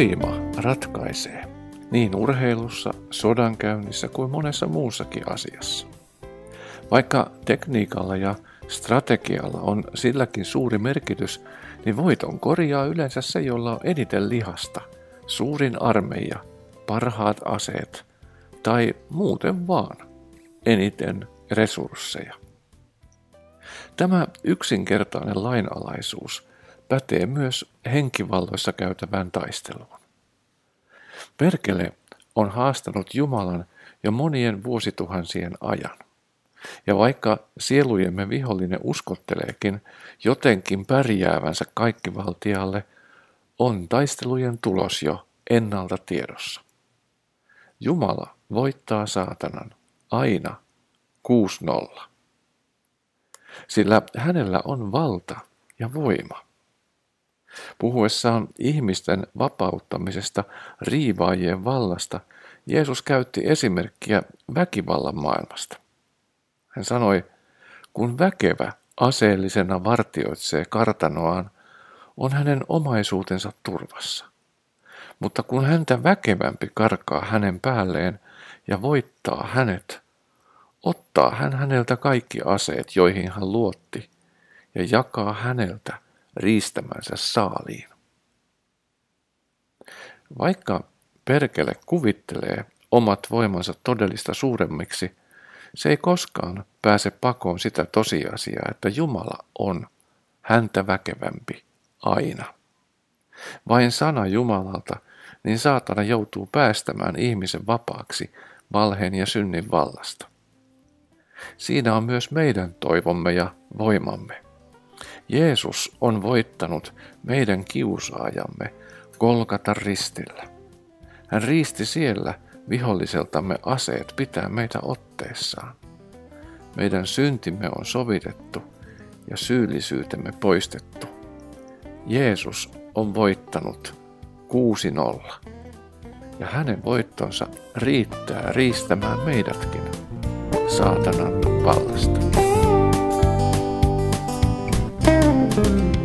voima ratkaisee niin urheilussa, sodankäynnissä kuin monessa muussakin asiassa. Vaikka tekniikalla ja strategialla on silläkin suuri merkitys, niin voiton korjaa yleensä se, jolla on eniten lihasta, suurin armeija, parhaat aseet tai muuten vaan eniten resursseja. Tämä yksinkertainen lainalaisuus pätee myös henkivalloissa käytävään taisteluun. Perkele on haastanut Jumalan jo monien vuosituhansien ajan. Ja vaikka sielujemme vihollinen uskotteleekin jotenkin pärjäävänsä kaikkivaltialle, on taistelujen tulos jo ennalta tiedossa. Jumala voittaa saatanan aina 6-0. Sillä hänellä on valta ja voima. Puhuessaan ihmisten vapauttamisesta riivaajien vallasta, Jeesus käytti esimerkkiä väkivallan maailmasta. Hän sanoi, kun väkevä aseellisena vartioitsee kartanoaan, on hänen omaisuutensa turvassa. Mutta kun häntä väkevämpi karkaa hänen päälleen ja voittaa hänet, ottaa hän häneltä kaikki aseet, joihin hän luotti, ja jakaa häneltä riistämänsä saaliin. Vaikka perkele kuvittelee omat voimansa todellista suuremmiksi, se ei koskaan pääse pakoon sitä tosiasiaa, että Jumala on häntä väkevämpi aina. Vain sana Jumalalta, niin saatana joutuu päästämään ihmisen vapaaksi valheen ja synnin vallasta. Siinä on myös meidän toivomme ja voimamme. Jeesus on voittanut meidän kiusaajamme Golgatan ristillä. Hän riisti siellä viholliseltamme aseet pitää meitä otteessaan. Meidän syntimme on sovitettu ja syyllisyytemme poistettu. Jeesus on voittanut 6-0. Ja hänen voittonsa riittää riistämään meidätkin saatanan vallasta.